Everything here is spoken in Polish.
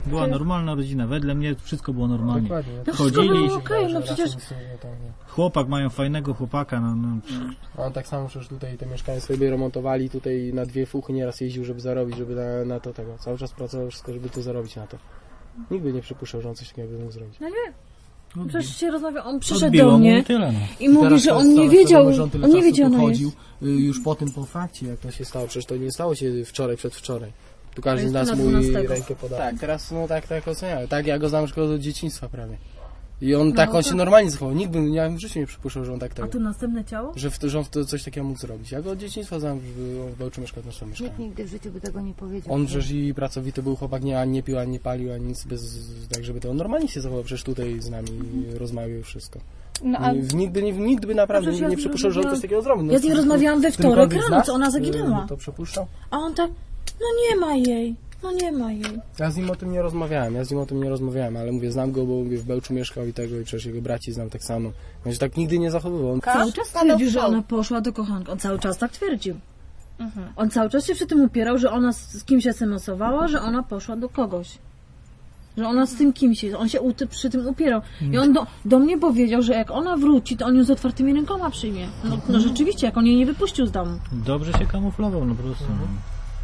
Była normalna rodzina, wedle mnie wszystko było normalnie. Dokładnie. No wszystko Chodzili, było okej, no przecież... chłopak, mają fajnego chłopaka, A on tak samo przecież tutaj te mieszkania sobie remontowali, tutaj na 2 fuchy nieraz jeździł, żeby zarobić, żeby na to tego. Cały czas pracował wszystko, żeby to zarobić na to. Nigdy nie przypuszczał, że on coś takiego mógł zrobić. No nie. Przecież się rozmawiał, on przyszedł odbiło do mu mnie i tyle, no. i mówi, że on nie wiedział, on nie wiedział, ona jest. Już po tym, po fakcie, jak to się stało. Przecież to nie stało się wczoraj, przedwczoraj. Tu każdy jest z nas na mój 12. rękę podał. Tak, teraz no tak oceniałem. Tak, ja go znam szkołę do dzieciństwa prawie. I on No, tak, on to- się normalnie zachował. Nikt by, ja w życiu nie przypuszczał, że on tak A tego. tu następne ciało? Że on w to coś takiego mógł zrobić. Ja go od dzieciństwa znam, żeby on w Bełczu mieszkał w naszym Nikt mieszkaniu. nigdy w życiu by tego nie powiedział. On przecież i pracowity był chłopak, ani nie pił, ani nie palił, ani nic tak żeby to on normalnie się zachował, przecież tutaj z nami rozmawiał i wszystko. No, a Nikt by naprawdę Przecież ja nie przypuszczał, że on coś takiego zrobi. Ja z nim rozmawiałam we wtorek Którykolwiek z rano, nas, co ona zaginęła. To przypuszczał? A on tak, no nie ma jej, no nie ma jej. Ja z nim o tym nie rozmawiałem, ale mówię, znam go, bo mówię, w Bełczu mieszkał i tego, i przecież jego braci znam tak samo. On się tak nigdy nie zachowywał. On Cały czas twierdził, że ona poszła do kochanka. On cały czas tak twierdził. On cały czas się przy tym upierał, że ona z kimś SMS-owała, że ona poszła do kogoś. Że ona z tym kimś jest. On się przy tym upierał. I on do mnie powiedział, że jak ona wróci, to on ją z otwartymi rękoma przyjmie. No rzeczywiście, jak on jej nie wypuścił z domu. Dobrze się kamuflował, no po prostu.